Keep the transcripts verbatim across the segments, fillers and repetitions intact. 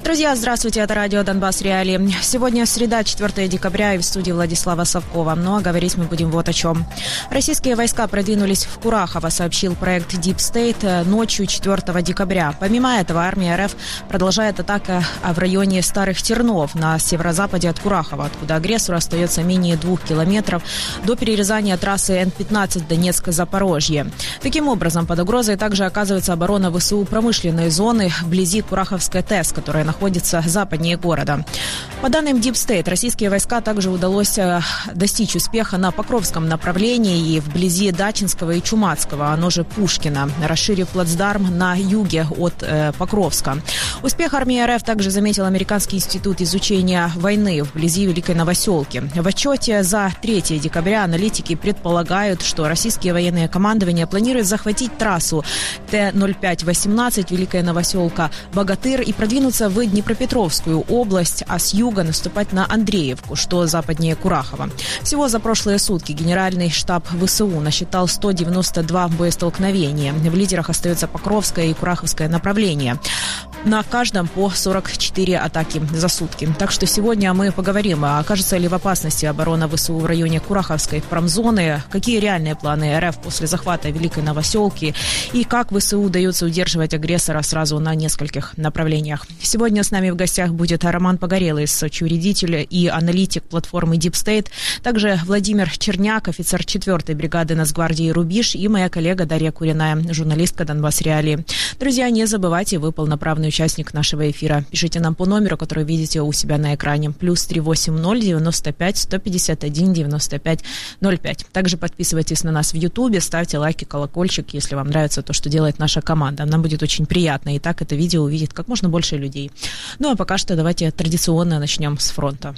Друзья, здравствуйте, это радио «Донбасс Реалии». Сегодня среда, четвёртого декабря, и в студии Владислава Совкова. Ну а говорить мы будем вот о чем. Российские войска продвинулись в Курахово, сообщил проект Deep State ночью четвёртого декабря. Помимо этого, армия РФ продолжает атаку в районе Старых Тернов на северо-западе от Курахова, откуда агрессору остается менее двух километров до перерезания трассы Н пятнадцать Донецк-Запорожье. Таким образом, под угрозой также оказывается оборона ВСУ промышленной зоны вблизи Кураховской ТЭС, которая находится западнее города. По данным Deep State, российские войска также удалось достичь успеха на Покровском направлении и вблизи Дачинского и Чумацкого, оно же Пушкина, расширив плацдарм на юге от э, Покровска. Успех армии РФ также заметил Американский институт изучения войны вблизи Великой Новоселки. В отчете за третьего декабря аналитики предполагают, что российские военные командования планируют захватить трассу Т ноль пять восемнадцать Великая Новоселка Богатырь и продвинуться в Днепропетровскую область, а с юга наступать на Андреевку, что западнее Курахова. Всего за прошлые сутки генеральный штаб ВСУ насчитал сто девяносто два боестолкновения. В лидерах остается Покровское и Кураховское направление. На каждом по сорок четыре атаки за сутки. Так что сегодня мы поговорим, окажется ли в опасности оборона ВСУ в районе Кураховской промзоны, какие реальные планы РФ после захвата Великой Новоселки и как ВСУ удается удерживать агрессора сразу на нескольких направлениях. Сегодня с нами в гостях будет Роман Погорелый, соучредитель и аналитик платформы Deep State, также Владимир Черняк, офицер четвёртой бригады Нацгвардии «Рубеж», и моя коллега Дарья Куриная, журналистка «Донбасс Реалии». Друзья, не забывайте, вы полноправный участник нашего эфира. Пишите нам по номеру, который видите у себя на экране. Плюс три восемь ноль девяносто пять сто пятьдесят один девяносто пять ноль пять. Также подписывайтесь на нас в Ютубе, ставьте лайки, колокольчик, если вам нравится то, что делает наша команда. Нам будет очень приятно. И так это видео увидит как можно больше людей. Ну а пока что давайте традиционно начнем с фронта.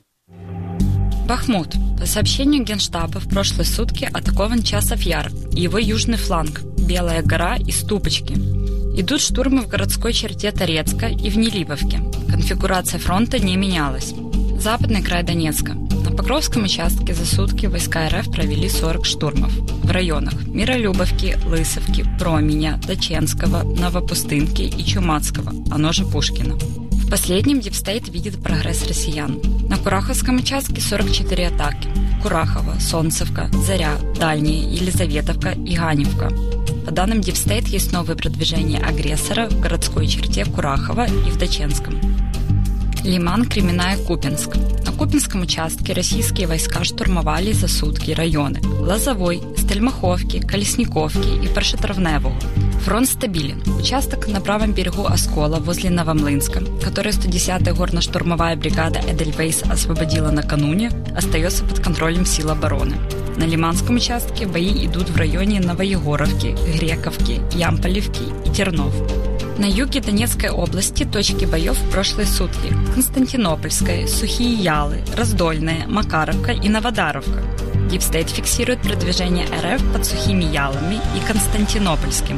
Бахмут. По сообщению Генштаба, в прошлые сутки атакован Часов Яр и его южный фланг, Белая гора и Ступочки. Идут штурмы в городской черте Торецка и в Нелиповке. Конфигурация фронта не менялась. Западный край Донецка. На Покровском участке за сутки войска РФ провели сорок штурмов. В районах Миролюбовки, Лысовки, Променя, Даченского, Новопустынки и Чумацкого, оно же Пушкина. В последнем Deep State видит прогресс россиян. На Кураховском участке сорок четыре атаки. Курахово, Солнцевка, Заря, Дальняя, Елизаветовка и Ганевка. По данным Deep State, есть новые продвижения агрессора в городской черте Курахова и в Даченском. Лиман, Кременная, Купинск. На Купинском участке российские войска штурмовали за сутки районы Лозовой, Стельмаховки, Колесниковки и Прошетровневого. Фронт стабилен. Участок на правом берегу Оскола возле Новомлынска, который сто десятая горно-штурмовая бригада Эдельвейс освободила накануне, остается под контролем сил обороны. На Лиманском участке бои идут в районе Новоегоровки, Грековки, Ямполевки и Тернов. На юге Донецкой области точки боев в прошлые сутки: Константинопольская, Сухие Ялы, Раздольная, Макаровка и Новодаровка. Deep State фиксирует продвижение РФ под Сухими Ялами и Константинопольским.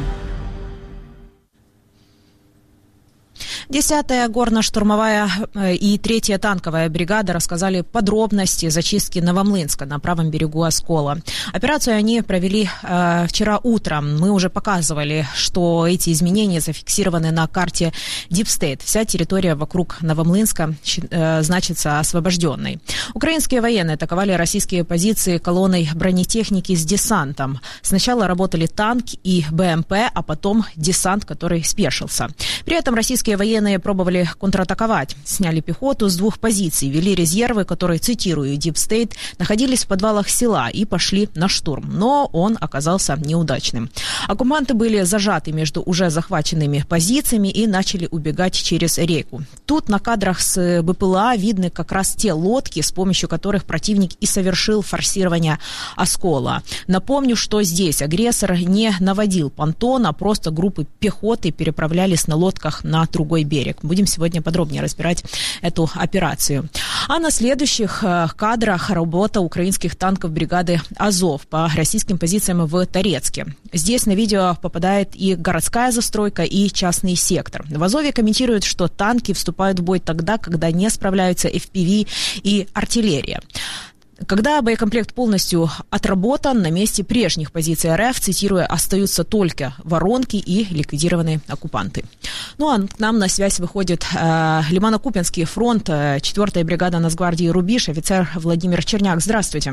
десятая горно-штурмовая и третья танковая бригада рассказали подробности зачистки Новомлынска на правом берегу Оскола. Операцию они провели э, вчера утром. Мы уже показывали, что эти изменения зафиксированы на карте Deep State. Вся территория вокруг Новомлынска э, значится освобожденной. Украинские военные атаковали российские позиции колонной бронетехники с десантом. Сначала работали танк и БМП, а потом десант, который спешился. При этом российские военные пробовали контратаковать. Сняли пехоту с двух позиций, вели резервы, которые, цитирую Deep State, находились в подвалах села и пошли на штурм. Но он оказался неудачным. Оккупанты были зажаты между уже захваченными позициями и начали убегать через реку. Тут на кадрах с БПЛА видны как раз те лодки, с помощью которых противник и совершил форсирование Оскола. Напомню, что здесь агрессор не наводил понтон, а просто группы пехоты переправлялись на лодках на другой берег. Будем сегодня подробнее разбирать эту операцию. А на следующих кадрах работа украинских танков бригады «Азов» по российским позициям в Торецке. Здесь на видео попадает и городская застройка, и частный сектор. В «Азове» комментируют, что танки вступают в бой тогда, когда не справляются эф пи ви и артиллерия. Когда боекомплект полностью отработан, на месте прежних позиций РФ, цитирую, остаются только воронки и ликвидированные оккупанты. Ну а к нам на связь выходит э, Лимано-Куп'янский фронт, э, четвёртая бригада Нацгвардии «Рубіж», офицер Владимир Черняк. Здравствуйте.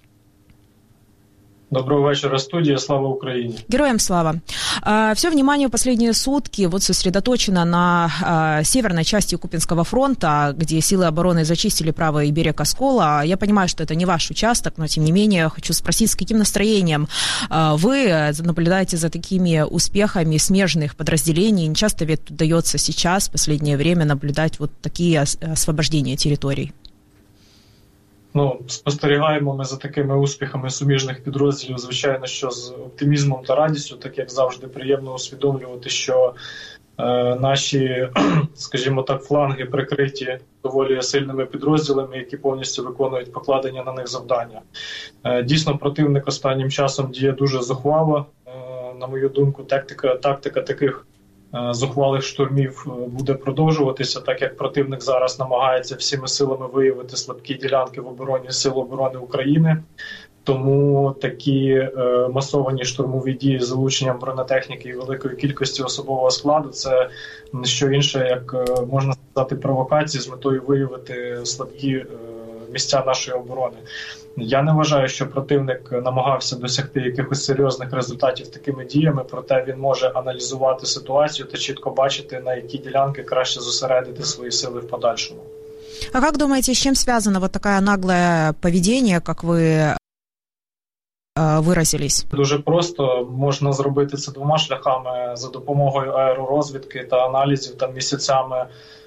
Доброго вечера, студия. Слава Украине. Героям слава. Все внимание последние сутки вот сосредоточено на северной части Куп'янского фронта, где силы обороны зачистили правый берег Оскола. Я понимаю, что это не ваш участок, но тем не менее хочу спросить, с каким настроением вы наблюдаете за такими успехами смежных подразделений? Не часто ведь удается сейчас, в последнее время, наблюдать вот такие освобождения территорий. Ну, спостерігаємо ми за такими успіхами суміжних підрозділів, звичайно, що з оптимізмом та радістю, так як завжди приємно усвідомлювати, що е, наші, скажімо так, фланги прикриті доволі сильними підрозділами, які повністю виконують покладені на них завдання. Е, дійсно, противник останнім часом діє дуже зухвало. Е, на мою думку, тактика, тактика таких зухвалих штурмів буде продовжуватися, так як противник зараз намагається всіми силами виявити слабкі ділянки в обороні Сил оборони України. Тому такі е, масовані штурмові дії з залученням бронетехніки і великої кількості особового складу – це не що інше, як е, можна сказати, провокації з метою виявити слабкі е, місця нашої оборони. Я не вважаю, що противник намагався досягти якихось серйозних результатів такими діями, проте він може аналізувати ситуацію та чітко бачити, на які ділянки краще зосередити свої сили в подальшому. А как думаете, с чем связано вот такое наглое поведение, как вы виразились? Дуже просто можна зробити це двома шляхами: за допомогою аеророзвідки та аналізів, там місяцями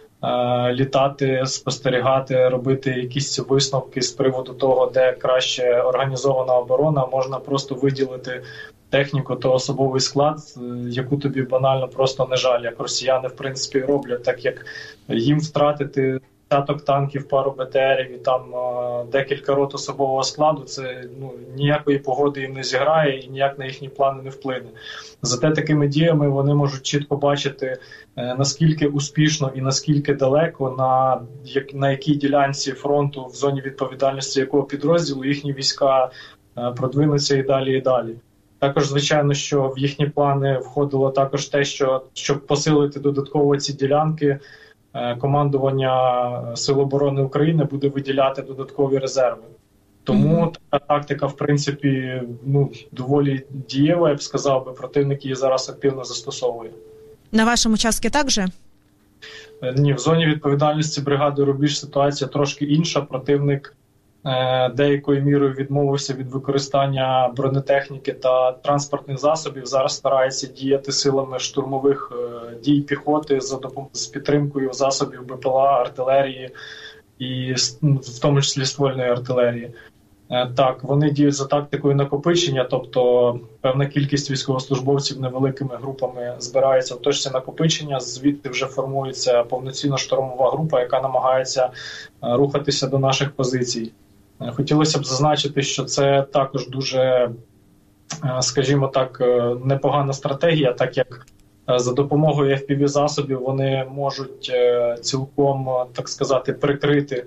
літати, спостерігати, робити якісь висновки з приводу того, де краще організована оборона. Можна просто виділити техніку та особовий склад, яку тобі банально просто не жаль, як росіяни в принципі роблять, так як їм втратити десяток танків, пару БТРів і там е, декілька рот особового складу, це ну, ніякої погоди їм не зіграє і ніяк на їхні плани не вплине. Зате такими діями вони можуть чітко бачити, е, наскільки успішно і наскільки далеко, на, як, на якій ділянці фронту, в зоні відповідальності якого підрозділу їхні війська е, продвинуться і далі, і далі. Також, звичайно, що в їхні плани входило також те, що щоб посилити додатково ці ділянки, командування Сил оборони України буде виділяти додаткові резерви. Тому mm-hmm. така тактика, в принципі, ну, доволі дієва, я б сказав, би, противник її зараз активно застосовує. На вашому участку так же? Ні, в зоні відповідальності бригади «Рубіж» ситуація трошки інша. Противник е, деякою мірою відмовився від використання бронетехніки та транспортних засобів. Зараз старається діяти силами штурмових е, дій піхоти за допом- з підтримкою засобів БПЛА, артилерії і в тому числі ствольної артилерії. Е, так, вони діють за тактикою накопичення, тобто певна кількість військовослужбовців невеликими групами збирається в точці накопичення, звідти вже формується повноцінна штурмова група, яка намагається е, рухатися до наших позицій. Хотілося б зазначити, що це також дуже, скажімо так, непогана стратегія, так як за допомогою еф пі ві-засобів вони можуть цілком, так сказати, прикрити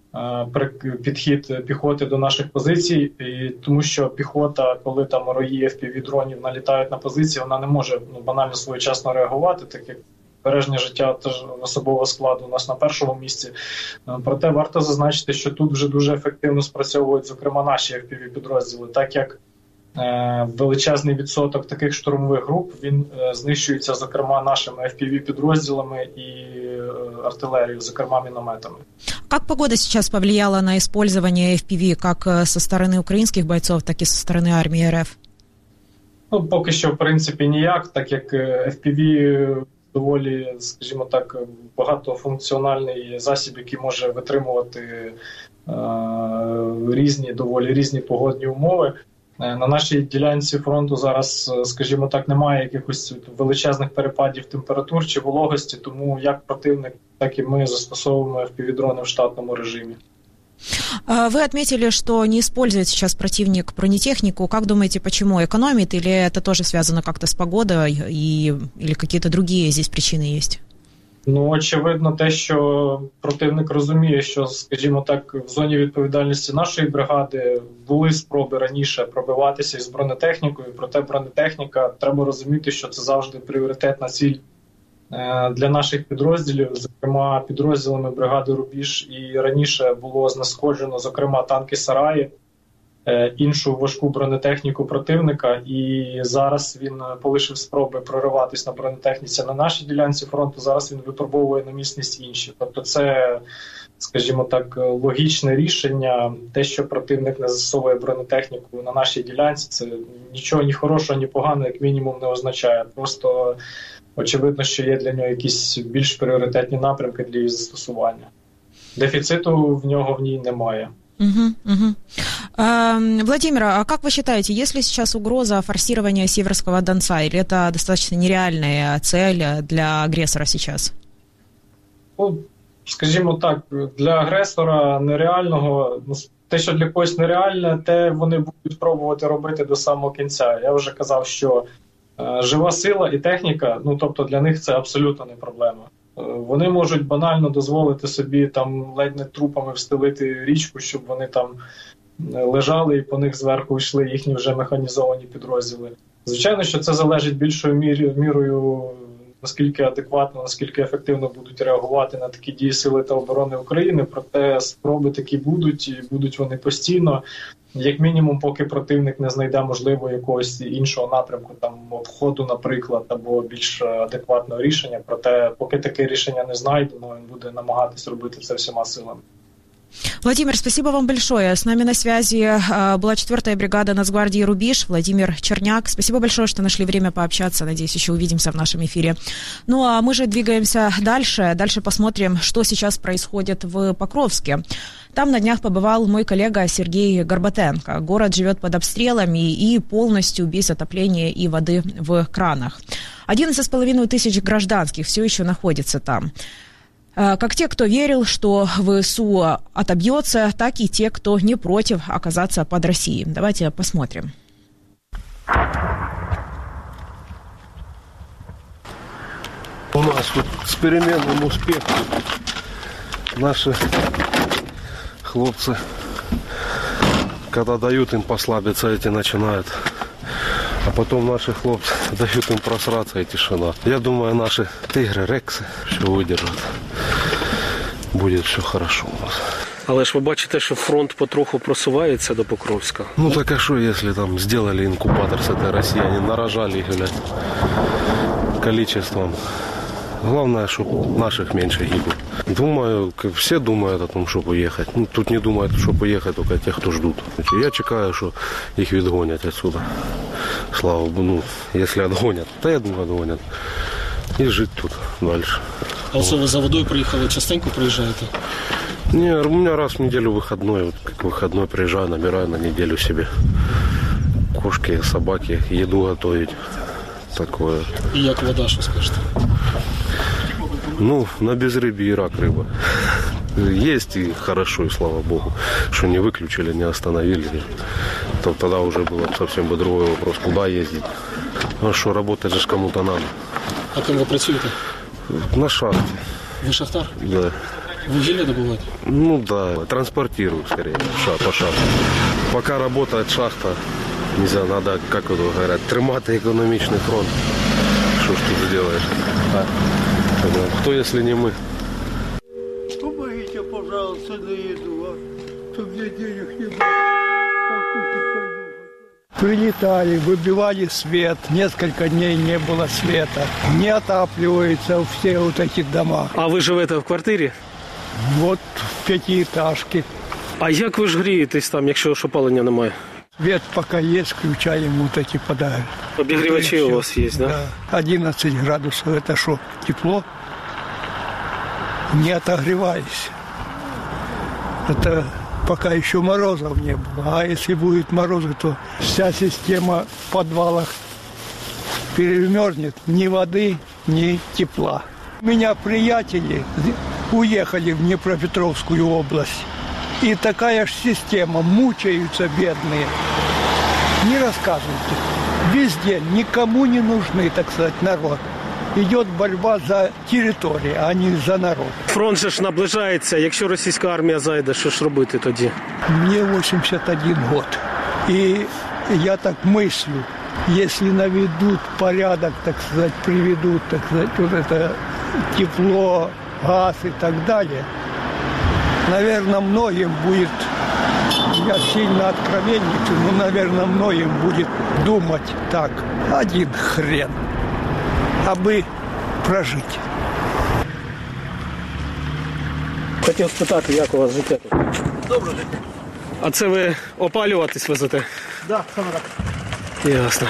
підхід піхоти до наших позицій, і тому що піхота, коли там рої еф пі ві-дронів налітають на позиції, вона не може ну, банально своєчасно реагувати, так як збереження життя теж особового складу у нас на першому місці. Проте варто зазначити, що тут вже дуже ефективно спрацьовують, зокрема, наші еф пі ві-підрозділи, так як е, величезний відсоток таких штурмових груп, він е, знищується, зокрема, нашими еф пі ві-підрозділами і е, артилерією, зокрема, мінометами. Как погода сейчас повлияла на использование еф пі ві как со стороны украинских бойцов, так и со стороны армии РФ? Ну, поки що, в принципі, ніяк, так як еф пі ві доволі, скажімо так, багатофункціональний засіб, який може витримувати е, різні, доволі різні погодні умови. Е, на нашій ділянці фронту зараз, скажімо так, немає якихось величезних перепадів температур чи вологості, тому як противник, так і ми застосовуємо еф пі ві-дрони в штатному режимі. Вы отметили, что не использует сейчас противник бронетехнику. Как думаете, почему? Экономит или это тоже связано как-то с погодой и, или какие-то другие здесь причины есть? Ну, очевидно, те, що противник розуміє, що, скажімо так, в зоні відповідальності нашої бригади були спроби раніше пробиватися із бронетехнікою, проте бронетехніка, треба розуміти, що це завжди пріоритетна ціль для наших підрозділів, зокрема підрозділами бригади «Рубіж», і раніше було знешкоджено, зокрема, танки «Сараї», іншу важку бронетехніку противника, і зараз він полишив спроби прориватись на бронетехніці на нашій ділянці фронту, зараз він випробовує на міцність інші. Тобто це, скажімо так, логічне рішення. Те, що противник не застосовує бронетехніку на нашій ділянці, це нічого ні хорошого, ні поганого, як мінімум, не означає. Просто очевидно, що є для нього якісь більш пріоритетні напрямки для її застосування. Дефіциту в нього в ній немає. Угу, угу. А, Владимир, а как вы считаете, есть ли сейчас угроза форсирования Северского Донца, или это достаточно нереальная цель для агрессора сейчас? Ну, скажімо так, для агресора нереального, те, що для когось нереальне, те вони будуть пробувати робити до самого кінця. Я вже казав, що е, жива сила і техніка, ну тобто для них це абсолютно не проблема. Вони можуть банально дозволити собі там ледь не трупами встелити річку, щоб вони там лежали і по них зверху йшли їхні вже механізовані підрозділи. Звичайно, що це залежить більшою мір, мірою, наскільки адекватно, наскільки ефективно будуть реагувати на такі дії Сили та оборони України, проте спроби такі будуть, і будуть вони постійно. Як мінімум, поки противник не знайде, можливо, якогось іншого напрямку, там, обходу, наприклад, або більш адекватного рішення. Проте, поки таке рішення не знайдено, він буде намагатись робити це всіма силами. Владимир, спасибо вам большое. С нами на связи была четвёртая бригада Нацгвардии «Рубеж», Владимир Черняк. Спасибо большое, что нашли время пообщаться. Надеюсь, еще увидимся в нашем эфире. Ну, а мы же двигаемся дальше. Дальше посмотрим, что сейчас происходит в Покровске. Там на днях побывал мой коллега Сергей Горбатенко. Город живет под обстрелами и полностью без отопления и воды в кранах. одиннадцать с половиной тысяч гражданских все еще находится там. Как те, кто верил, что ВСУ отобьется, так и те, кто не против оказаться под Россией. Давайте посмотрим. У нас тут с переменным успехом наши хлопцы, когда дают им послабиться, эти начинают. А потом наши хлопцы дают им просраться, и тишина. Я думаю, наши тигры, рексы все выдержат. Будет все хорошо у нас. Але ж ви бачите, що фронт потроху просувається до Покровська. Ну так а что, если там сделали инкубатор с этой Россией, они нарожали их, блядь, количеством. Главное, чтобы наших меньше гибло. Думаю, все думают о том, чтобы уехать. Ну, тут не думают, чтобы уехать только те, кто ждут. Я чекаю, что их відгонять отсюда. Слава Богу, ну, если отгонят, то я думаю, отгонят. И жить тут дальше. А вот вы за водой приехали, частенько приезжаете? Не, у меня раз в неделю выходной. Вот как выходной приезжаю, набираю на неделю себе кошки, собаки, еду готовить. Такое. И как вода, что скажете? Ну, на безрыбье и рак рыба. Есть и хорошо, и слава Богу, что не выключили, не остановили. То тогда уже было совсем бы другой вопрос, куда ездить. А что, работать же кому-то надо. А кем вы працюете? На шахте. Вы шахтар? Да. Вугілля добываете? Ну да, транспортирую скорее по шахте. Пока работает шахта, нельзя, надо, как это говорят, тримати экономичный фронт. Что ж тут сделаешь? А? Кто, если не мы? Помогите, пожалуйста, на еду, а? Чтоб мне денег не было. Прилетали, выбивали свет, несколько дней не было света. Не отапливаются все вот эти дома. А ви живете в квартирі? Вот в пятиэтажке. А як ви ж грієтесь там, якщо ж опалення немає? Свет пока есть, включаем вот эти подарки. Обігрівачі у вас є, да? Да. одиннадцать градусов, это что, тепло? Не отогревайся. Это пока еще морозов не было. А если будет морозы, то вся система в подвалах перемерзнет. Ни воды, ни тепла. У меня приятели уехали в Днепропетровскую область. И такая же система. Мучаются бедные. Не рассказывайте. Везде никому не нужны, так сказать, народ. Идет борьба за территорию, а не за народ. Фронт же ж наближається. Якщо російська армія зайде, що ж робити тоді? Мне восемьдесят один год. И я так мыслю, если наведут порядок, так сказать, приведут, так сказать, вот это тепло, газ и так далее, наверное, многим будет, я сильно откровенничаю, но, наверное, многим будет думать так, один хрен, аби прожить. Хотів спитати, як у вас життя тут? Добре. А це ви опалюватись везете? Так, да, саме так. Ясно.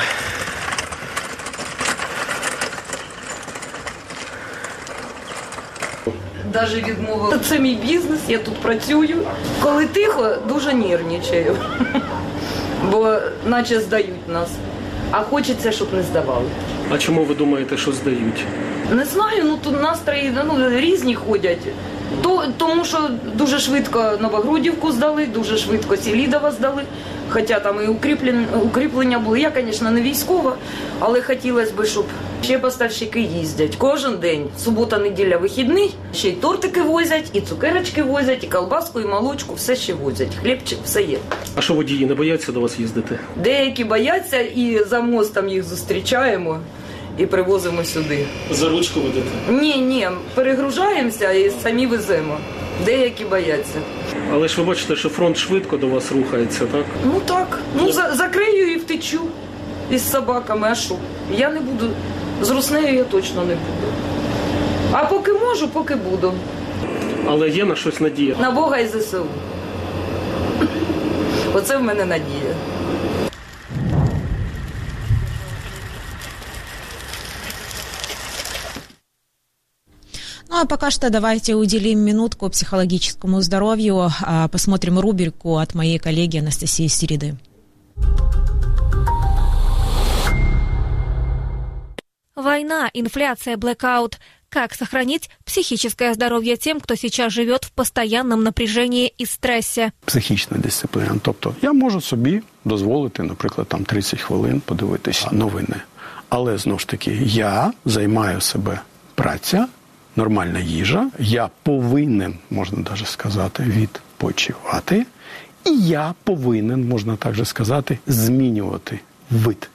Даже відмовила. Це мій бізнес, я тут працюю. Коли тихо, дуже нервничаю. Бо наче здають нас. А хочеться, щоб не здавали. А чому ви думаєте, що здають? Не знаю, ну тут настрої ну, різні ходять. То, тому що дуже швидко Новогрудівку здали, дуже швидко Селідова здали. Хоча там і укріплення, укріплення були. Я, звісно, не військова, але хотілося б, щоб ще поставщики їздять. Кожен день. Субота, неділя, вихідний. Ще й тортики возять, і цукерочки возять, і колбаску, і молочку. Все ще возять. Хлібчик, все є. А що водії не бояться до вас їздити? Деякі бояться, і за мостом їх зустрічаємо і привозимо сюди. За ручку ведете? Ні, ні, перегружаємося і самі веземо. Деякі бояться. Але ж ви бачите, що фронт швидко до вас рухається, так? Ну так. Ну за, закрию і втечу із собаками, а що? Я не буду. З руснею я точно не буду. А поки можу, поки буду. Але є на щось надія? На Бога і ЗСУ. Оце в мене надія. Ну а пока что давайте уделим минутку психологическому здоровью, посмотрим рубрику от моей коллеги Анастасии Середы. Война, инфляция, блэкаут. Как сохранить психическое здоровье тем, кто сейчас живет в постоянном напряжении и стрессе? Психічна дисципліна. Тобто я можу собі дозволити, наприклад, там тридцять хвилин подивитися новини. Але, знову ж таки, я займаю себе праця, нормальна їжа, я повинен, можна навіть сказати, відпочивати, і я повинен, можна також сказати, змінювати вид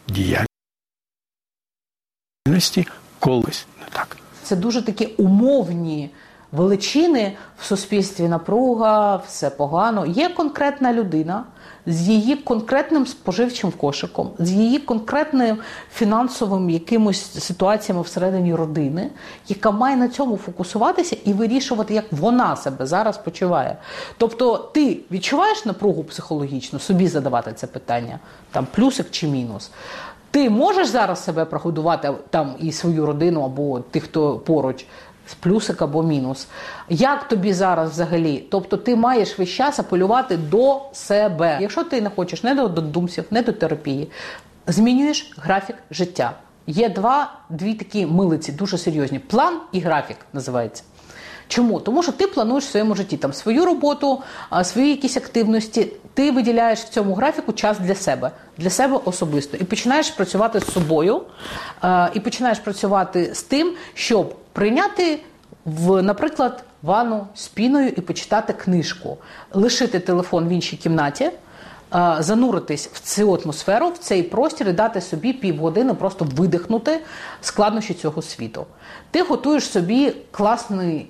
діяльності колись не так. Це дуже такі умовні величини в суспільстві, напруга, все погано. Є конкретна людина з її конкретним споживчим кошиком, з її конкретним фінансовим якимось ситуаціями всередині родини, яка має на цьому фокусуватися і вирішувати, як вона себе зараз почуває. Тобто ти відчуваєш напругу психологічну, собі задавати це питання, там плюсик чи мінус. Ти можеш зараз себе прогодувати там і свою родину або тих, хто поруч, з плюсик або мінус. Як тобі зараз взагалі? Тобто ти маєш весь час апелювати до себе. Якщо ти не хочеш не до додумсів, не до терапії, змінюєш графік життя. Є два, дві такі милиці, дуже серйозні. План і графік називається. Чому? Тому що ти плануєш в своєму житті там свою роботу, свої якісь активності, ти виділяєш в цьому графіку час для себе, для себе особисто. І починаєш працювати з собою, і починаєш працювати з тим, щоб прийняти, в, наприклад, ванну з піною і почитати книжку, лишити телефон в іншій кімнаті, зануритись в цю атмосферу, в цей простір і дати собі півгодини просто видихнути складнощі цього світу. Ти готуєш собі класний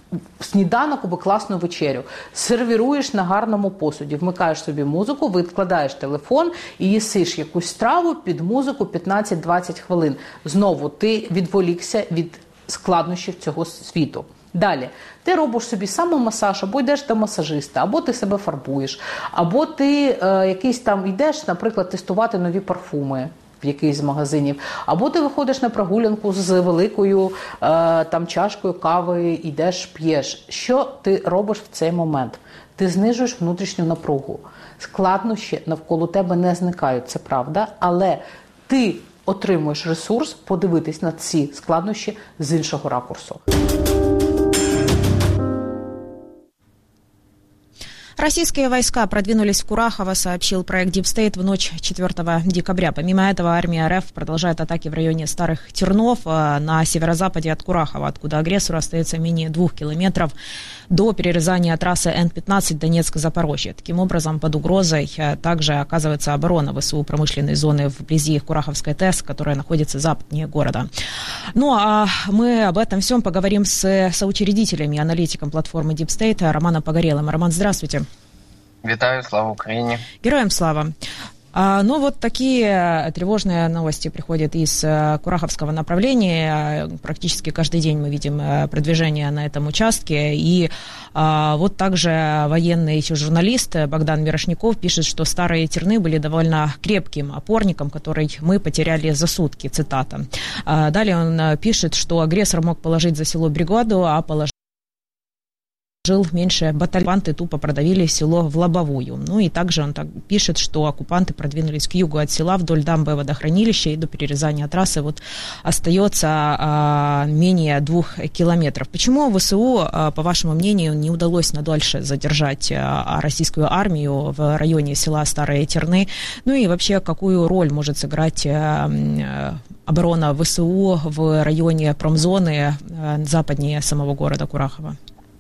сніданок або класну вечерю, сервіруєш на гарному посуді, вмикаєш собі музику, відкладаєш телефон і їсиш якусь страву під музику п'ятнадцять-двадцять хвилин. Знову ти відволікся від складнощів цього світу. Далі, ти робиш собі самомасаж, або йдеш до масажиста, або ти себе фарбуєш, або ти е, якийсь там йдеш, наприклад, тестувати нові парфуми в якийсь з магазинів, або ти виходиш на прогулянку з великою е, там чашкою кави, йдеш, п'єш. Що ти робиш в цей момент? Ти знижуєш внутрішню напругу. Складнощі навколо тебе не зникають, це правда, але ти отримуєш ресурс подивитись на ці складнощі з іншого ракурсу. Российские войска продвинулись в Курахово, сообщил проект Deep State в ночь четвёртого декабря. Помимо этого, армия РФ продолжает атаки в районе Старых Тернов на северо-западе от Курахова, откуда агрессору остается менее двух километров до перерезания трассы Н пятнадцать Донецк-Запорожье. Таким образом, под угрозой также оказывается оборона ВСУ промышленной зоны вблизи Кураховской ТЭС, которая находится западнее города. Ну, а мы об этом всем поговорим с соучредителем и аналитиком платформы Deep State Романом Погорелым. Роман, здравствуйте. Витаю, слава Украине. Героям слава. А, ну, вот такие тревожные новости приходят из Кураховского направления. Практически каждый день мы видим продвижение на этом участке. И а, вот также военный журналист Богдан Мирошников пишет, что Старые Терны были довольно крепким опорником, который мы потеряли за сутки, цитата. А, далее он пишет, что агрессор мог положить за село бригаду, а положить жил меньше батальонты тупо продавили село в лобовую. Ну и также он так пишет, что оккупанты продвинулись к югу от села вдоль дамбы водохранилища, и до перерезания трассы вот остается а, менее двух километров. Почему ВСУ, а, по вашему мнению, не удалось надольше задержать а, российскую армию в районе села Старые Терны? Ну и вообще, какую роль может сыграть а, оборона ВСУ в районе промзони а, западнее самого города Курахова?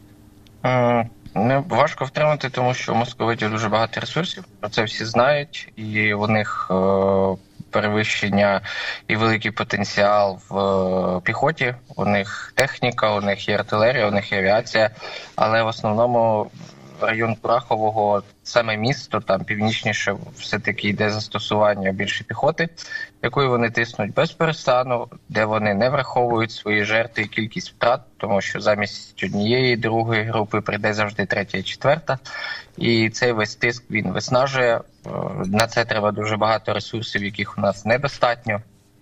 Не важко втримати, тому що у московитів дуже багато ресурсів, про це всі знають, і у них е, перевищення і великий потенціал в е, піхоті, у них техніка, у них є артилерія, у них є авіація, але в основному район Курахового, саме місто, там північніше все-таки йде застосування більше піхоти, якою вони тиснуть без перестану, де вони не враховують свої жертви і кількість втрат, тому що замість однієї, другої групи прийде завжди третя і четверта. І цей весь тиск, він виснажує. На це треба дуже багато ресурсів, яких у нас недостатньо.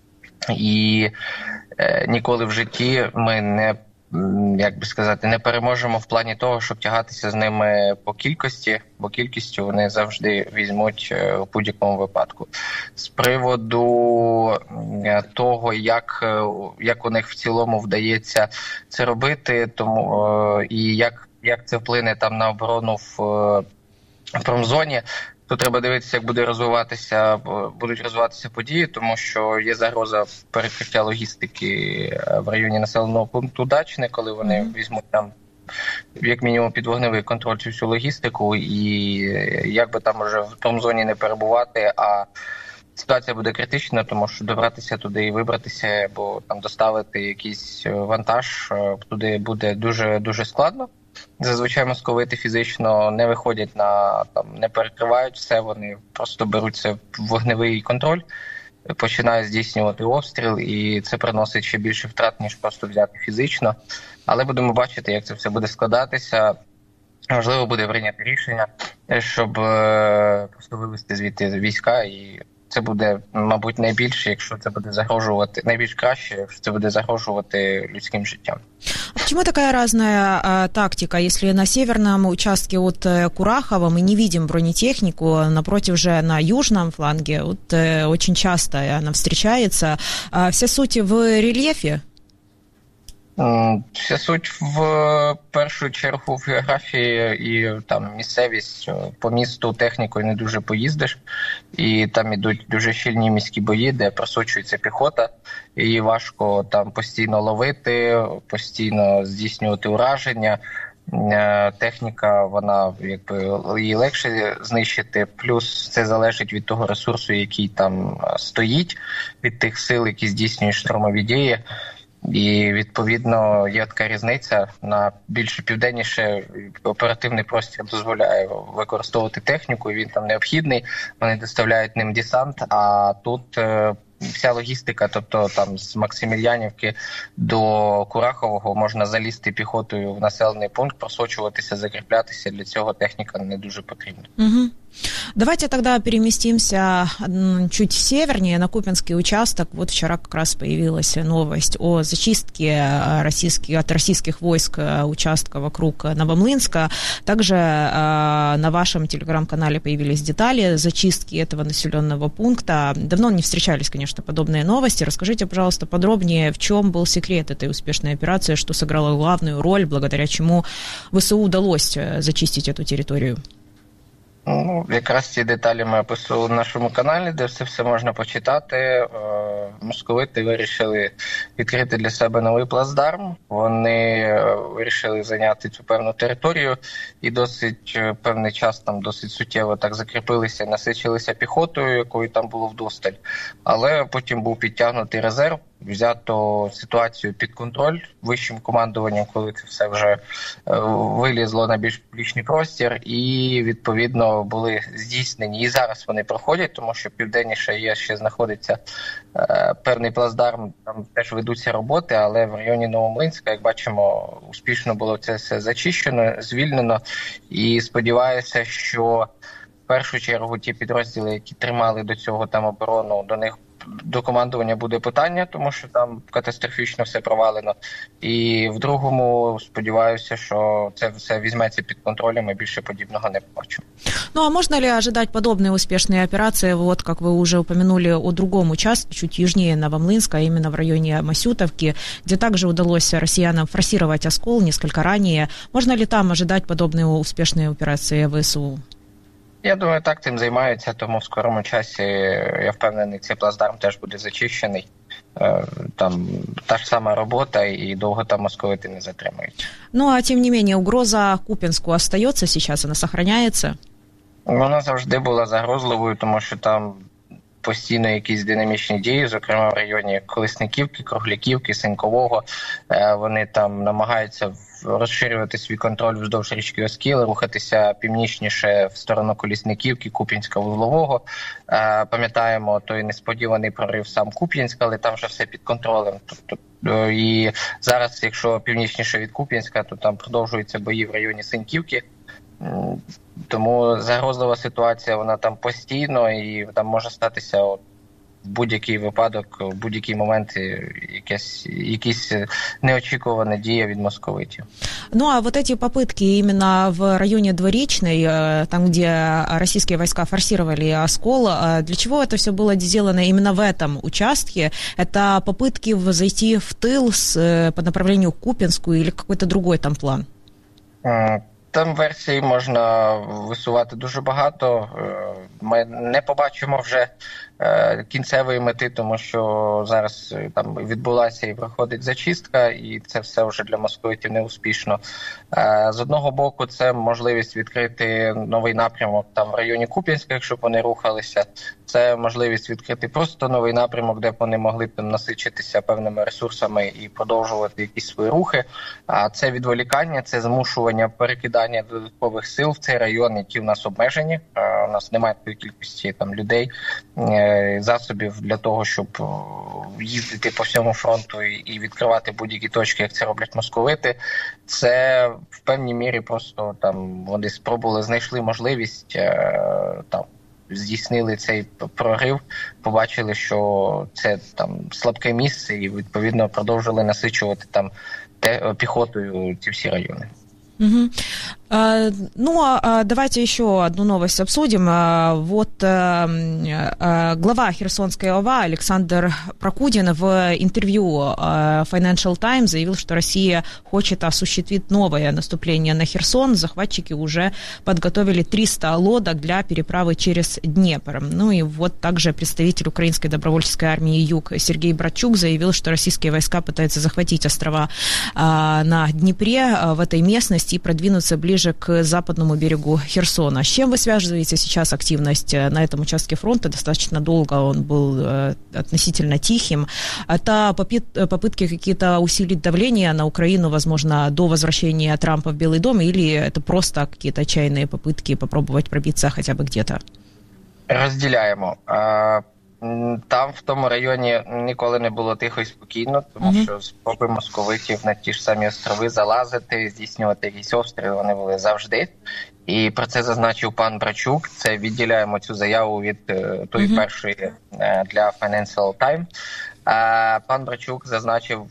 І е, ніколи в житті ми не як би сказати, не переможемо в плані того, щоб тягатися з ними по кількості, бо кількістю вони завжди візьмуть у будь-якому випадку. З приводу того, як, як у них в цілому вдається це робити, тому і як, як це вплине там на оборону в, в промзоні, то треба дивитися, як буде розвиватися, будуть розвиватися події, тому що є загроза перекриття логістики в районі населеного пункту Дачне, коли вони mm-hmm. візьмуть там, як мінімум, під вогневий контроль цю всю логістику, і як би там уже в промзоні не перебувати, а ситуація буде критична, тому що добратися туди і вибратися, або там доставити якийсь вантаж туди буде дуже-дуже складно. Зазвичай московити фізично не виходять на, там, не перекривають все, вони просто беруться в вогневий контроль, починають здійснювати обстріл, і це приносить ще більше втрат, ніж просто взяти фізично. Але будемо бачити, як це все буде складатися. Можливо, буде прийняти рішення, щоб е, просто вивести звідти війська, і це буде, мабуть, найбільше, якщо це буде загрожувати, найбільш краще, якщо це буде загрожувати людським життям. А почему такая разная а, тактика? Если на северном участке от Курахова мы не видим бронетехнику, напротив же на южном фланге вот, э, очень часто она встречается. А вся суть в рельефе? Вся суть в першу чергу в географії і там місцевість. По місту технікою не дуже поїздиш, і там ідуть дуже щільні міські бої, де просочується піхота, і важко там постійно ловити, постійно здійснювати ураження. Техніка, вона якби її легше знищити, плюс це залежить від того ресурсу, який там стоїть, від тих сил, які здійснюють штурмові дії. І, відповідно, є така різниця. На більш південніше оперативний простір дозволяє використовувати техніку, і він там необхідний, вони доставляють ним десант, а тут е, вся логістика, тобто там з Максимільянівки до Курахового можна залізти піхотою в населений пункт, просочуватися, закріплятися, для цього техніка не дуже потрібна. Угу. Давайте тогда переместимся чуть севернее, на Купянский участок. Вот вчера как раз появилась новость о зачистке российских, от российских войск участка вокруг Новомлынска. Также э, на вашем телеграм-канале появились детали зачистки этого населенного пункта. Давно не встречались, конечно, подобные новости. Расскажите, пожалуйста, подробнее, в чем был секрет этой успешной операции, что сыграло главную роль, благодаря чему ВСУ удалось зачистить эту территорию? Ну, якраз ці деталі ми описували на нашому каналі, де все все можна почитати. Московити вирішили відкрити для себе новий плацдарм. Вони вирішили зайняти цю певну територію і досить певний час там досить суттєво так закріпилися, насичилися піхотою, якої там було вдосталь. Але потім був підтягнутий резерв, взято ситуацію під контроль вищим командуванням, коли це все вже вилізло на більш публічний простір, і відповідно були здійснені. І зараз вони проходять, тому що південніше є, ще знаходиться е, певний плацдарм, там теж ведуться роботи, але в районі Новомлинська, як бачимо, успішно було це все зачищено, звільнено. І сподіваюся, що в першу чергу ті підрозділи, які тримали до цього там оборону, до них до командування буде питання, тому що там катастрофічно все провалено. І в другому, сподіваюся, что це все візьметься під контролем, и більше подобного не побачу. Ну а можно ли ожидать подобные успешные операции, вот как вы уже упомянули, о другом участке, чуть южнее Новомлынска, а именно в районе Масютовки, где также удалось россиянам форсировать Оскол несколько ранее. Можно ли там ожидать подобные успешные операции ВСУ? Я думаю, так цим займаються, тому в скорому часі, я впевнений, цей плацдарм теж буде зачищений. Там та ж сама робота, і довго там московити не затримають. Ну, а тем не менее, угроза Куп'янську остается сейчас, она сохраняется? Вона завжди була загрозливою, тому що там постійно якісь динамічні дії, зокрема в районі Колесниківки, Кругляківки, Сенькового. Вони там намагаються розширювати свій контроль вздовж річки Оскіл, рухатися північніше в сторону Колісниківки, Куп'янська, Вузлового. Пам'ятаємо той несподіваний прорив сам Куп'янська, але там вже все під контролем. Тобто, і зараз, якщо північніше від Куп'янська, то там продовжуються бої в районі Сеньківки. Тому загрозлива ситуація, вона там постійно, і там може статися от, в будь-який випадок, в будь-який момент якась, якісь неочікувана дія від московитів. Ну а вот эти попытки именно в районе Двуречной, там, где российские войска форсировали Оскол, для чего это все было сделано именно в этом участке? Это попытки зайти в тыл с, по направлению к Куп'янску или какой-то другой там план? Там версій можна висувати дуже багато. Ми не побачимо вже кінцевої мети, тому що зараз там відбулася і проходить зачистка, і це все вже для московитів неуспішно. З одного боку, це можливість відкрити новий напрямок там в районі Куп'янська, якщо б вони рухалися. Це можливість відкрити просто новий напрямок, де б вони могли там насичитися певними ресурсами і продовжувати якісь свої рухи. А це відволікання, це змушування перекидання додаткових сил в цей район, які в нас обмежені. У нас немає такої кількості там людей, засобів для того, щоб їздити по всьому фронту і відкривати будь-які точки, як це роблять московити. Це в певній мірі просто там вони спробували, знайшли можливість там здійснили цей прорив, побачили, що це там слабке місце, і відповідно продовжили насичувати там те, піхотою ці всі райони. Угу. А, ну, а давайте еще одну новость обсудим. А, вот а, а, глава Херсонской ОВА Александр Прокудин в интервью а, Financial Times заявил, что Россия хочет осуществить новое наступление на Херсон. Захватчики уже подготовили триста лодок для переправы через Днепр. Ну и вот также представитель украинской добровольческой армии «Юг» Сергей Братчук заявил, что российские войска пытаются захватить острова а, на Днепре, а, в этой местности и продвинуться ближе к западному берегу Херсона. С чем вы связываете сейчас активность на этом участке фронта? Достаточно долго он был э, относительно тихим. Это попытки какие-то усилить давление на Украину, возможно, до возвращения Трампа в Белый дом, или это просто какие-то отчаянные попытки попробовать пробиться хотя бы где-то? Розділяємо. Там, в тому районі, ніколи не було тихо і спокійно, тому mm-hmm. що спроби московитів на ті ж самі острови залазити, здійснювати якісь обстріли, вони були завжди. І про це зазначив пан Брачук. Це відділяємо цю заяву від uh, тої mm-hmm. першої uh, для Financial Times. А пан Брачук зазначив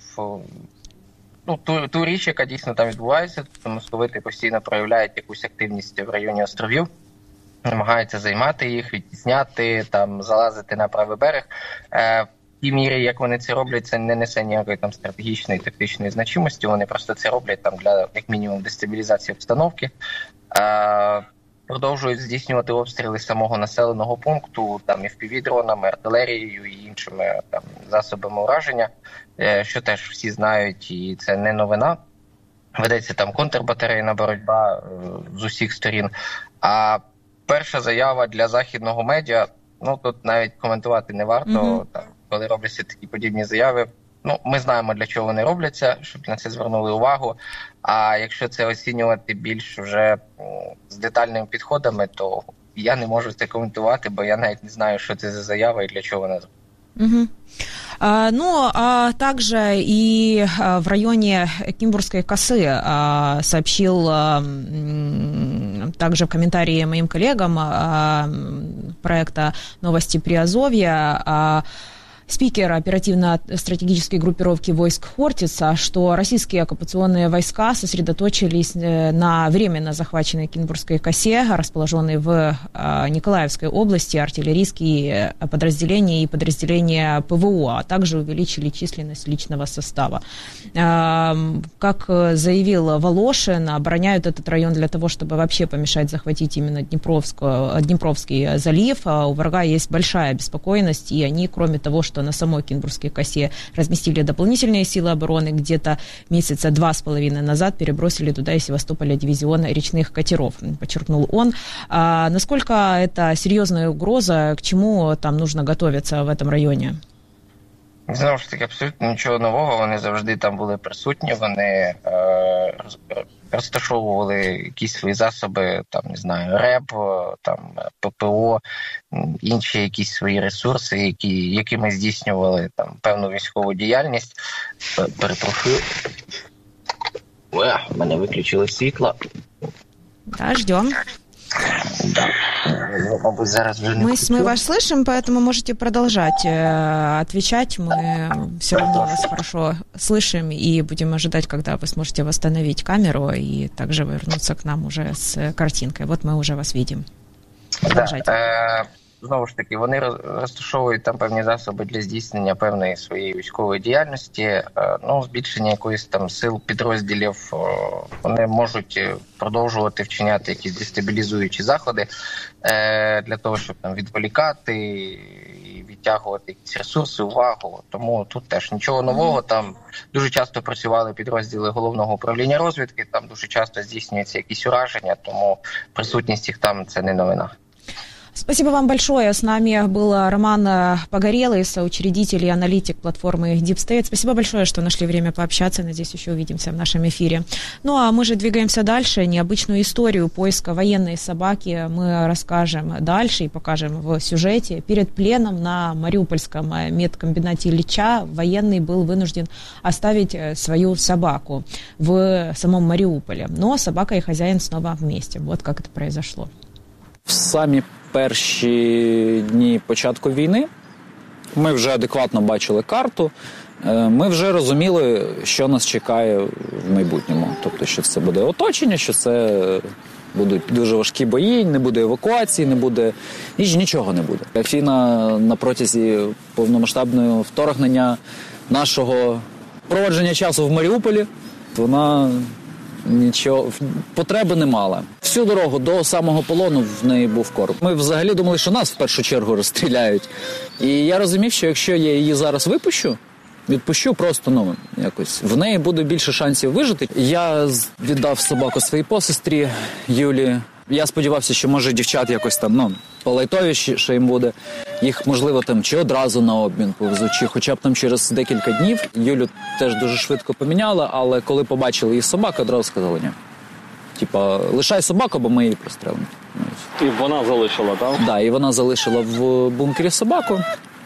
ну, ту, ту річ, яка дійсно там відбувається, тобто московити постійно проявляють якусь активність в районі островів. Намагаються займати їх, відтісняти, там, залазити на правий берег. Е, в тій мірі, як вони це роблять, це не несе ніякої там стратегічної, тактичної значимості. Вони просто це роблять там для, як мінімум, дестабілізації обстановки. Е, продовжують здійснювати обстріли самого населеного пункту, там і еф пі ві-дронами, артилерією і іншими там засобами ураження, що теж всі знають, і це не новина. Ведеться там контрбатарейна боротьба з усіх сторін. А перша заява для західного медіа, ну тут навіть коментувати не варто, mm-hmm. там, коли робляться такі подібні заяви. Ну, ми знаємо, для чого вони робляться, щоб на це звернули увагу. А якщо це оцінювати більш вже з детальними підходами, то я не можу це коментувати, бо я навіть не знаю, що це за заява і для чого вона зроблена. Угу. А, ну, а также и в районе Кимбургской косы а, сообщил а, также в комментарии моим коллегам а, проекта «Новости Приазовья» а, спикер оперативно-стратегической группировки войск Хортица, что российские оккупационные войска сосредоточились на временно захваченной Кимбургской косе, расположенной в Николаевской области, артиллерийские подразделения и подразделения ПВО, а также увеличили численность личного состава. Как заявил Волошин, обороняют этот район для того, чтобы вообще помешать захватить именно Днепровский залив. У врага есть большая обеспокоенность, и они, кроме того, что на самой Кимбургской косе разместили дополнительные силы обороны, где-то месяца два с половиной назад перебросили туда из Севастополя дивизион речных катеров, подчеркнул он. А насколько это серьезная угроза, к чему там нужно готовиться в этом районе? Знову ж таки, абсолютно нічого нового, вони завжди там були присутні, вони е, розташовували якісь свої засоби, там, не знаю, РЕБ, там, ППО, інші якісь свої ресурси, які, якими здійснювали там певну військову діяльність. Перепрошую. Ой, в мене виключили світло. Да, ждем. Да. Мы, мы вас слышим, поэтому можете продолжать э, отвечать. Мы все равно вас хорошо слышим и будем ожидать, когда вы сможете восстановить камеру и также вернуться к нам уже с картинкой. Вот мы уже вас видим. Продолжайте. Да, е- знову ж таки, вони розташовують там певні засоби для здійснення певної своєї військової діяльності, е- ну, збільшення якоїсь там сил підрозділів, е- вони можуть продовжувати вчиняти якісь дестабілізуючі заходи е- для того, щоб там відволікати і відтягувати якісь ресурси, увагу. Тому тут теж нічого нового. Там дуже часто працювали підрозділи Головного управління розвідки, там дуже часто здійснюються якісь ураження, тому присутність їх там – це не новина. Спасибо вам большое. С нами был Роман Погорелый, соучредитель и аналитик платформы Deep State. Спасибо большое, что нашли время пообщаться. Надеюсь, еще увидимся в нашем эфире. Ну, а мы же двигаемся дальше. Необычную историю поиска военной собаки мы расскажем дальше и покажем в сюжете. Перед пленом на Мариупольском медкомбинате Ильича военный был вынужден оставить свою собаку в самом Мариуполе. Но собака и хозяин снова вместе. Вот как это произошло. В самі перші дні початку війни ми вже адекватно бачили карту, ми вже розуміли, що нас чекає в майбутньому. Тобто, що це буде оточення, що це будуть дуже важкі бої, не буде евакуації, не буде, нічого не буде. Афіна на протязі повномасштабного вторгнення нашого проводження часу в Маріуполі, вона нічого, потреби не мала. Всю дорогу до самого полону в неї був корм. Ми взагалі думали, що нас в першу чергу розстріляють. І я розумів, що якщо я її зараз випущу, відпущу просто, ну, якось, в неї буде більше шансів вижити. Я віддав собаку своїй посестрі Юлі. Я сподівався, що, може, дівчат якось там, ну, полайтовіше, що їм буде. Їх, можливо, там чи одразу на обмін повезуть, чи хоча б там через декілька днів. Юлю теж дуже швидко поміняла, але коли побачили її собаку, одразу сказали ні. Типа, лишай собаку, бо ми її пристрелимо. І вона залишила, так? Так, да, і вона залишила в бункері собаку.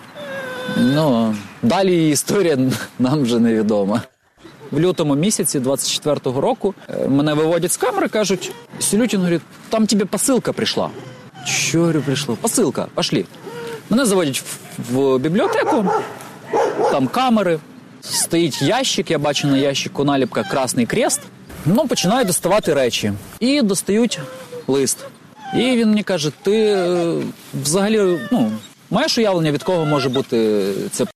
Ну, далі її історія нам вже невідома. В лютому місяці двадцять четвертого року мене виводять з камери, кажуть, Сілютін, говорить, там тобі посилка прийшла. Що, говорю, прийшло? Посилка, пошли. Мене заводять в, в бібліотеку, там камери, стоїть ящик, я бачу на ящику наліпка «Красний Крест». Ну, починають доставати речі. І достають лист. І він мені каже, ти взагалі, ну, маєш уявлення, від кого може бути ця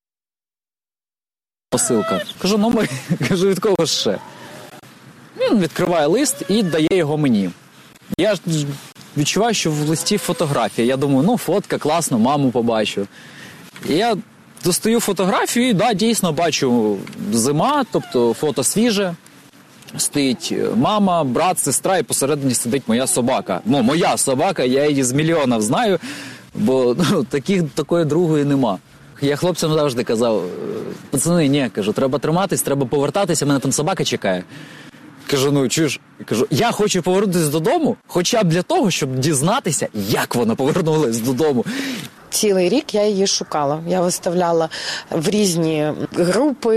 посилка? Кажу, ну, ми, кажу, від кого ще? Він відкриває лист і дає його мені. Я ж відчуваю, що в листі фотографія. Я думаю, ну фотка, класно, маму побачу. І я достаю фотографію і, да, дійсно бачу зима, тобто фото свіже. Стоїть мама, брат, сестра і посередині сидить моя собака. Ну, моя собака, я її з мільйонів знаю, бо ну, таких, такої другої нема. Я хлопцям завжди казав, пацани, ні, кажу, треба триматись, треба повертатися, мене там собака чекає. Кажу, ну чуєш, кажу, я хочу повернутися додому, хоча б для того, щоб дізнатися, як вона повернулась додому. Цілий рік я її шукала. Я виставляла в різні групи,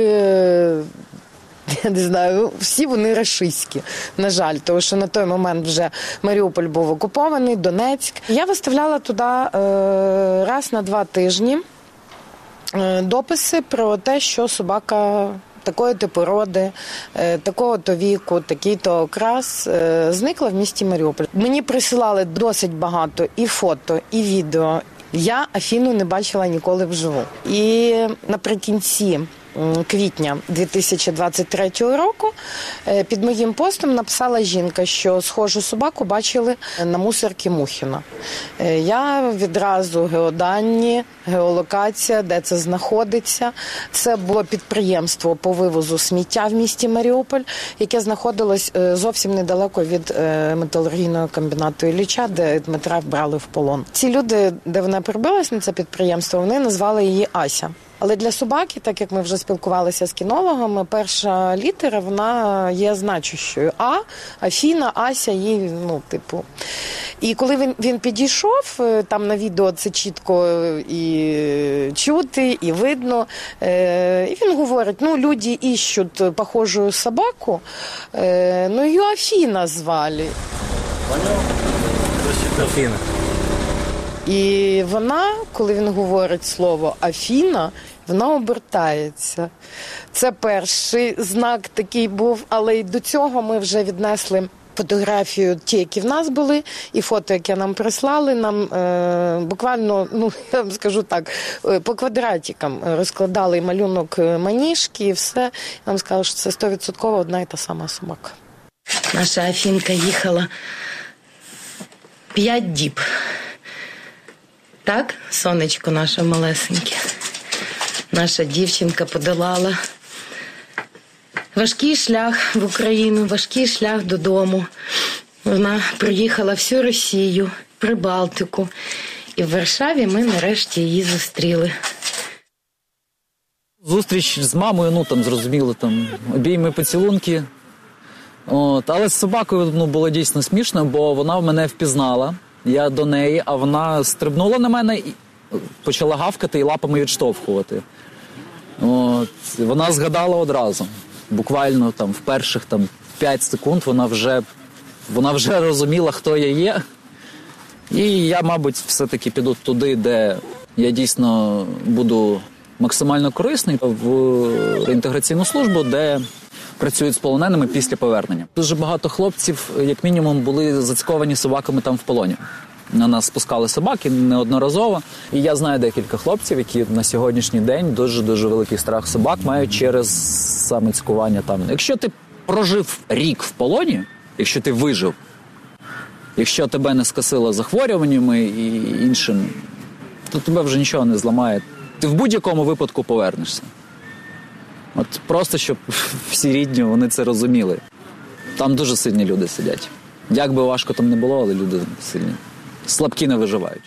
я не знаю, всі вони рашистські, на жаль, тому що на той момент вже Маріуполь був окупований, Донецьк. Я виставляла туди е, раз на два тижні е, дописи про те, що собака такої-то породи, е, такого-то віку, такий-то окрас е, зникла в місті Маріуполь. Мені присилали досить багато і фото, і відео. Я Афіну не бачила ніколи вживу. І наприкінці квітня дві тисячі двадцять третього року під моїм постом написала жінка, що схожу собаку бачили на мусорці Мухіна. Я відразу геодані, геолокація, де це знаходиться. Це було підприємство по вивозу сміття в місті Маріуполь, яке знаходилось зовсім недалеко від металургійного комбінату Ілліча, де Дмитра брали в полон. Ці люди, де вона прибилась на це підприємство, вони назвали її Ася. Але для собаки, так як ми вже спілкувалися з кінологами, перша літера, вона є значущою. А, Афіна, Ася, їй, ну, типу. І коли він, він підійшов, там на відео це чітко і чути, і видно, і він говорить, ну, люди ищут похожую собаку, ну, її Афіна звали. Афіна. І вона, коли він говорить слово «Афіна», вона обертається. Це перший знак такий був, але й до цього ми вже віднесли фотографію, ті, які в нас були, і фото, яке нам прислали, нам е, буквально, ну, я вам скажу так, по квадратикам розкладали малюнок маніжки і все. Нам сказали, що це сто відсотків одна і та сама собака. Наша Афінка їхала п'ять діб. Так, сонечко наше малесеньке. Наша дівчинка подолала важкий шлях в Україну, важкий шлях додому. Вона приїхала всю Росію, Прибалтику. І в Варшаві ми нарешті її зустріли. Зустріч з мамою, ну там зрозуміло, там обійми, поцілунки. От, але з собакою, ну, було дійсно смішно, бо вона в мене впізнала. Я до неї, а вона стрибнула на мене і почала гавкати і лапами відштовхувати. От, вона згадала одразу. Буквально там в перших там п'ять секунд вона вже, вона вже розуміла, хто я є. І я, мабуть, все-таки піду туди, де я дійсно буду максимально корисний, в інтеграційну службу, де працюють з полоненими після повернення. Дуже багато хлопців, як мінімум, були зацьковані собаками там в полоні. На нас спускали собаки неодноразово. І я знаю декілька хлопців, які на сьогоднішній день дуже-дуже великий страх собак мають через саме цькування там. Якщо ти прожив рік в полоні, якщо ти вижив, якщо тебе не скосило захворюваннями і іншим, то тебе вже нічого не зламає. Ти в будь-якому випадку повернешся. От просто, щоб всі рідні, вони це розуміли. Там дуже сильні люди сидять. Як би важко там не було, але люди сильні. Слабкі не виживають.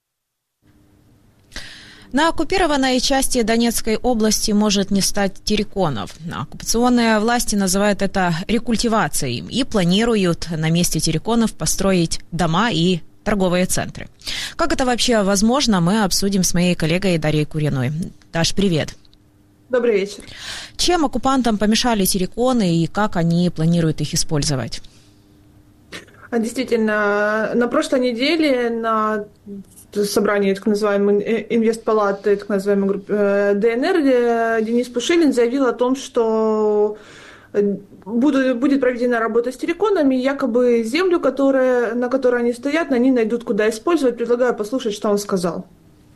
На оккупированной части Донецкой области может не стать терриконов. Оккупационные власти называют это рекультивацией и планируют на месте терриконов построить дома и торговые центры. Как это вообще возможно, мы обсудим с моей коллегой Дарьей Куряной. Даш, привет. Добрый вечер. Чем оккупантам помешали терриконы и как они планируют их использовать? Действительно, на прошлой неделе на собрании так называемой инвестпалаты, так называемой группы ДНР, Денис Пушилин заявил о том, что будет, будет проведена работа с терриконами, якобы землю, которая, на которой они стоят, они найдут куда использовать. Предлагаю послушать, что он сказал.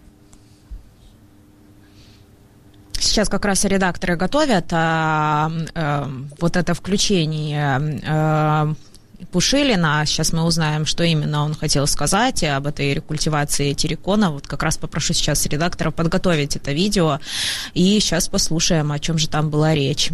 Сейчас как раз редакторы готовят а, а, вот это включение а, Пушилина. Сейчас мы узнаем, что именно он хотел сказать об этой рекультивации террикона. Вот как раз попрошу сейчас редакторов подготовить это видео, и сейчас послушаем, о чем же там была речь.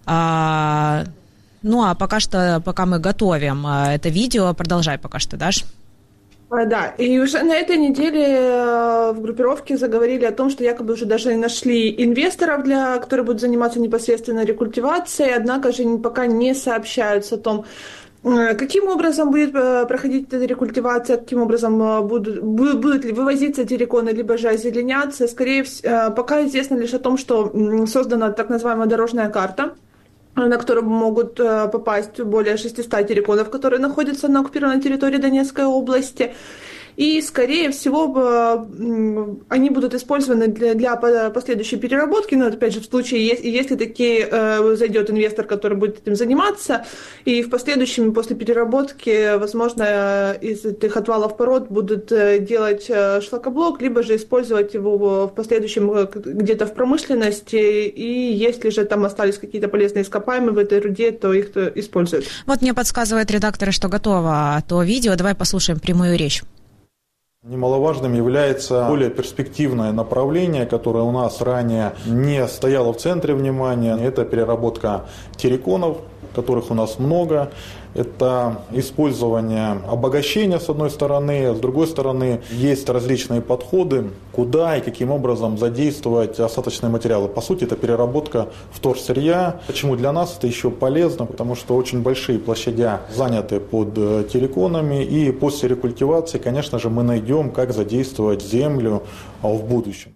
А, ну, а пока что, пока мы готовим это видео, продолжай пока что, Даш. Да, и уже на этой неделе в группировке заговорили о том, что якобы уже даже нашли инвесторов, для, которые будут заниматься непосредственно рекультивацией, однако же пока не сообщаются о том, каким образом будет проходить эта рекультивация, каким образом будут, будут ли вывозиться терриконы, либо же озеленяться. Скорее всего, пока известно лишь о том, что создана так называемая дорожная карта, на которую могут попасть более шестисот терриконов, которые находятся на оккупированной территории Донецкой области. И, скорее всего, они будут использованы для, для последующей переработки. Но, опять же, в случае, если таки зайдет инвестор, который будет этим заниматься, и в последующем, после переработки, возможно, из этих отвалов пород будут делать шлакоблок, либо же использовать его в последующем где-то в промышленности. И если же там остались какие-то полезные ископаемые в этой руде, то их используют. Вот мне подсказывают редакторы, что готово то видео. Давай послушаем прямую речь. Немаловажным является более перспективное направление, которое у нас ранее не стояло в центре внимания. Это переработка терриконов, которых у нас много. Это использование обогащения с одной стороны, с другой стороны есть различные подходы, куда и каким образом задействовать остаточные материалы. По сути, это переработка вторсырья. Почему для нас это еще полезно? Потому что очень большие площадя заняты под терриконами, и после рекультивации, конечно же, мы найдем, как задействовать землю в будущем.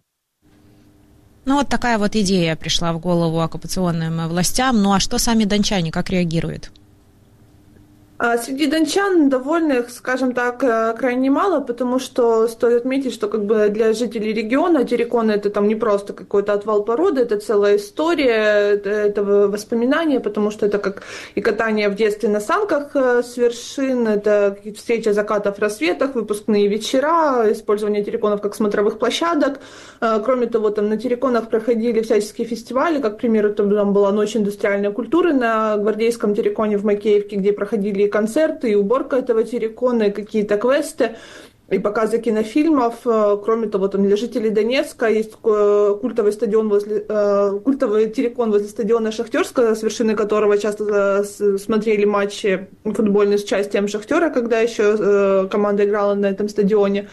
Ну вот такая вот идея пришла в голову оккупационным властям. Ну а что сами дончане, как реагируют? Среди дончан довольных, скажем так, крайне мало, потому что стоит отметить, что как бы для жителей региона терриконы это там не просто какой-то отвал породы, это целая история, это, это воспоминания, потому что это как и катание в детстве на санках с вершин, это встреча закатов, рассветах, выпускные вечера, использование терриконов как смотровых площадок. Кроме того, там на терриконах проходили всяческие фестивали, как, к примеру, там была Ночь индустриальной культуры на Гвардейском терриконе в Макеевке, где проходили концерты, и уборка этого террикона, и какие-то квесты, и показы кинофильмов. Кроме того, там для жителей Донецка есть культовый стадион возле, культовый террикон возле стадиона Шахтерского, с вершины которого часто смотрели матчи футбольные с участием Шахтера, когда еще команда играла на этом стадионе.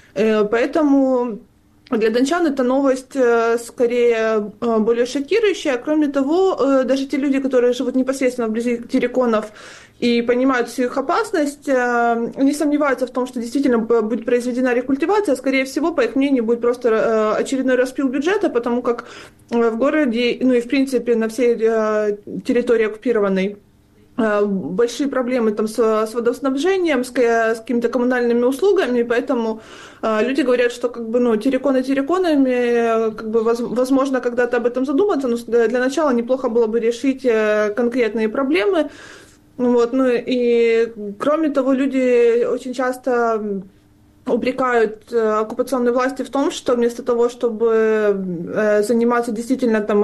Поэтому для дончан эта новость скорее более шокирующая. Кроме того, даже те люди, которые живут непосредственно вблизи терриконов и понимают всю их опасность, не сомневаются в том, что действительно будет произведена рекультивация. Скорее всего, по их мнению, будет просто очередной распил бюджета, потому как в городе, ну и в принципе на всей территории оккупированной, большие проблемы там с, с водоснабжением, с, с какими-то коммунальными услугами, поэтому э, люди говорят, что как бы, ну, терриконы терриконами, как бы, воз, возможно, когда-то об этом задуматься, но для начала неплохо было бы решить э, конкретные проблемы. Вот, ну, и кроме того, люди очень часто упрекают оккупационные власти в том, что вместо того, чтобы заниматься действительно там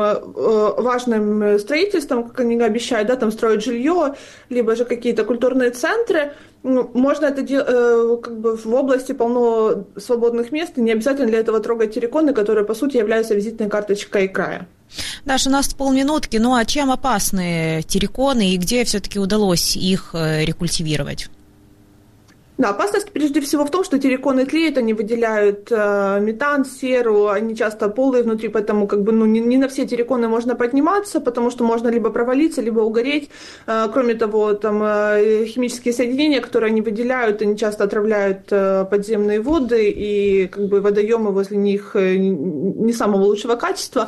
важным строительством, как они обещают, да, там строить жилье, либо же какие-то культурные центры, можно это делать, как бы в области полно свободных мест, и не обязательно для этого трогать терриконы, которые, по сути, являются визитной карточкой края. Даша, у нас полминутки. Ну а чем опасны терриконы и где все-таки удалось их рекультивировать? Да, опасность прежде всего в том, что терриконы тлеют, они выделяют э, метан, серу, они часто полые внутри, поэтому как бы, ну, не, не на все терриконы можно подниматься, потому что можно либо провалиться, либо угореть. Э, кроме того, там э, химические соединения, которые они выделяют, они часто отравляют э, подземные воды, и как бы водоемы возле них э, не самого лучшего качества.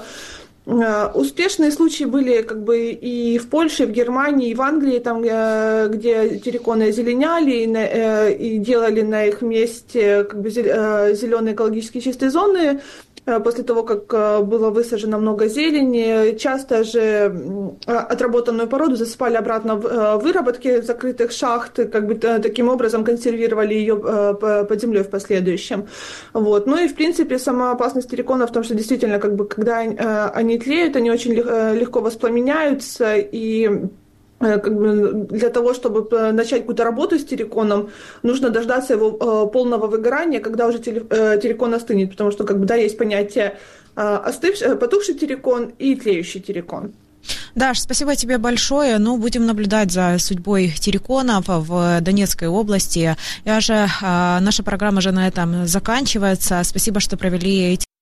Успешные случаи были как бы и в Польше, и в Германии, и в Англии, там, где терриконы озеленяли и, и делали на их месте как бы зеленые экологически чистые зоны. После того, как было высажено много зелени, часто же отработанную породу засыпали обратно в выработки закрытых шахт, как бы таким образом консервировали ее под землей в последующем. Вот. Ну и в принципе сама опасность террикона в том, что действительно, как бы, когда они тлеют, они очень легко воспламеняются, и как бы для того, чтобы начать какую-то работу с терриконом, нужно дождаться его полного выгорания, когда уже террикон остынет, потому что как бы, да, есть понятие остывший, потухший террикон и тлеющий террикон. Даш, спасибо тебе большое. Ну, будем наблюдать за судьбой терриконов в Донецкой области. Я же, наша программа уже на этом заканчивается. Спасибо, что провели эти